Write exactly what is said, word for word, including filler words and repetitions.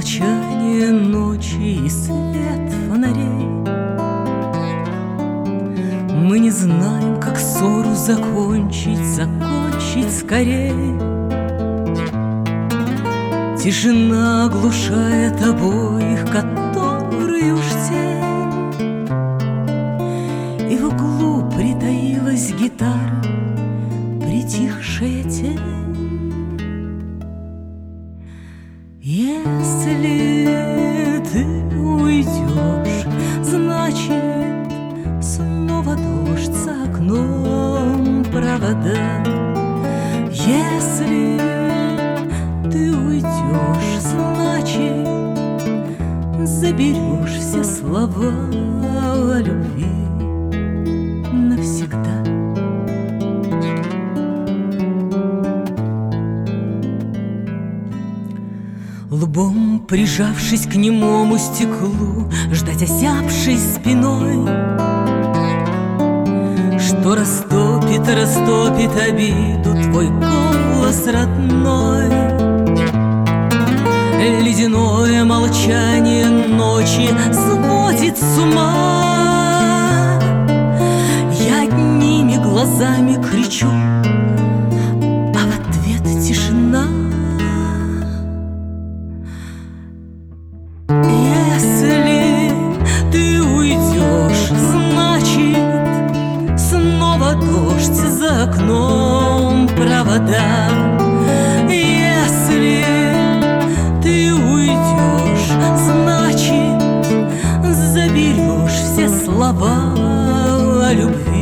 молчание ночи и свет фонарей. Мы не знаем, как ссору закончить, закончить скорей. Тишина оглушает обоих, которые уж тень. И в углу притаилась гитара, притихшая тень. Если ты уйдешь, значит, снова дождь за окном, провода. Если ты уйдешь, значит, заберешь все слова о любви навсегда. Лбом прижавшись к немому стеклу, ждать осяпшей спиной, что растопит, растопит обиду твой голос родной. Ледяное молчание ночи сводит с ума. Я одними глазами кричу, а в ответ тишина. Если ты уйдешь, значит, снова дождь за окном, провода. Если ты уйдешь, значит, заберешь все слова о любви